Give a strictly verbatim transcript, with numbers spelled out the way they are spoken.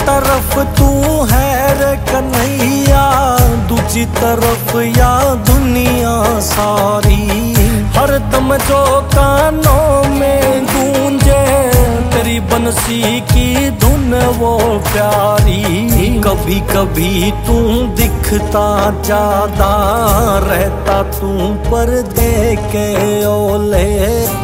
तरफ तू है रे कन्हैया, दूजी तरफ या दुनिया सारी। हर दम जो कानों में गूंजे तेरी बंसी की धुन वो प्यारी। कभी कभी तू दिखता ज्यादा, रहता तू पर्दे के ओले।